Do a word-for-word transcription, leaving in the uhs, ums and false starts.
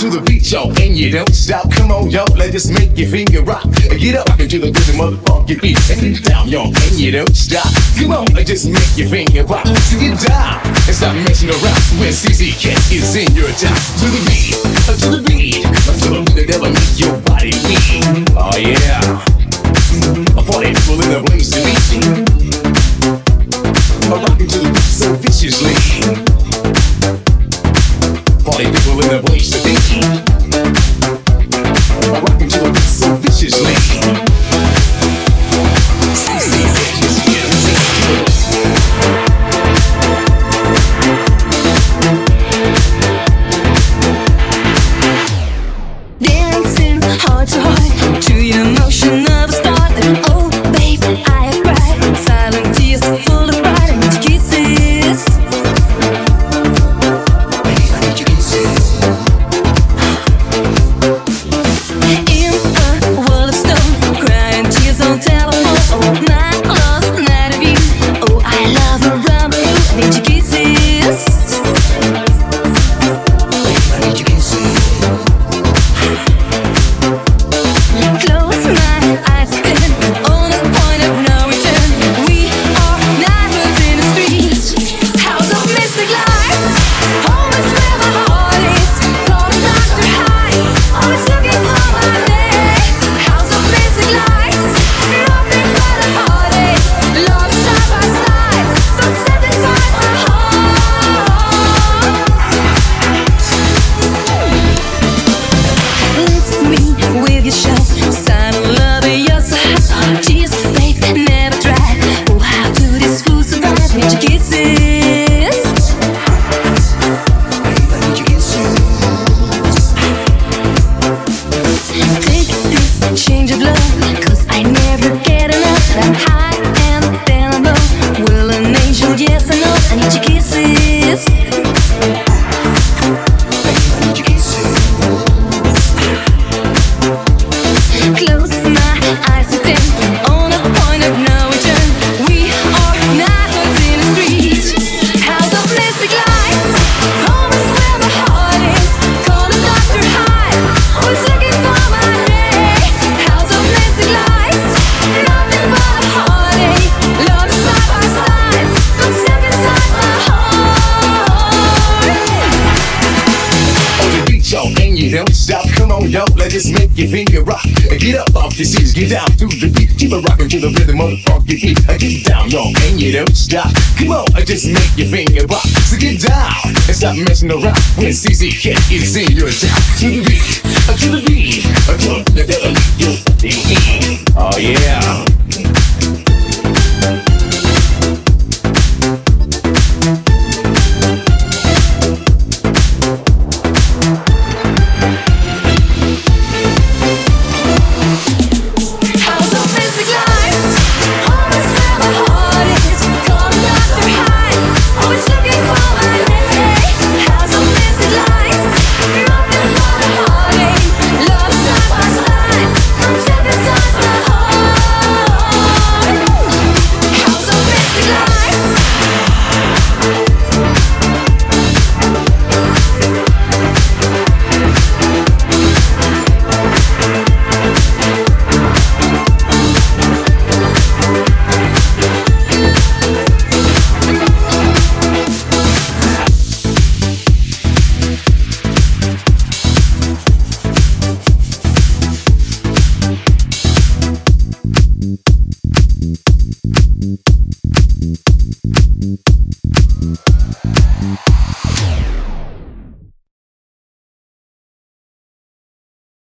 to the beat, yo, and you don't stop. Come on, yo, let's just make your finger rock. Get up into the rhythm, motherfucker, beat, and get down, yo, and you don't stop. Come on, let's just make your finger rock. So get down and stop messing around when C C Cat is in your town. To the beat, to the beat, to the beat that'll make your body weak. Oh yeah, a party full in the place to be. I'm rocking to the beat so viciously. Party people in the place to be. I'm rocking to the beat so viciously. Dancing heart to heart to your motion of a star. Oh, baby, I have cried silent tears full of pride and your kisses. Baby, I need your kisses. In a world of stone, crying tears on telephone. Oh, my lost night of you. Oh, I love around you. I need your kisses. Baby, I need your kisses. Close my eyes again, on the point of no return. We are diamonds in the streets, house of mystic lights. Home is where my heart is, call the doctor high. Always looking for my day, house of mystic lights. Nothing but a heartache, love side by side. Don't step inside my heart. Lift me with your shove, sign of love in your side. Tears, babe, never dry. Oh, how do these fools survive? Need your kisses. Babe, I need your kisses. Take this change of love, 'cause I never get enough. I'm high and then I'm low. Will an angel, yes or no? I need your kisses. Babe, I need your kisses. Close my eyes again, on a point of no return. We are diamonds in the streets, house of mystic lights. Home is where my heart is, call the doctor high. Always looking for my day, house of mystic lights. Nothing but a heartache, love is side by side. Don't step inside my heart. On the beat, yo, and you don't stop. Come on, yo, let's just make your finger rock. Get up off your seats, get down to the beat. Keep it rocking to the rhythm, motherfucker, beat. Get down, yo, and you don't stop. Come on, just make your finger rock. So get down and stop messing around when C C Cat is in your town. To the beat, to the beat, to the devil, yo, oh yeah. House of mystic lights, home is where my heart is, call the doctor high. Always looking for my day, house of mystic lights. Nothing but a heartache, love side by side. Don't step inside my heart. House of mystic lights. Thank you.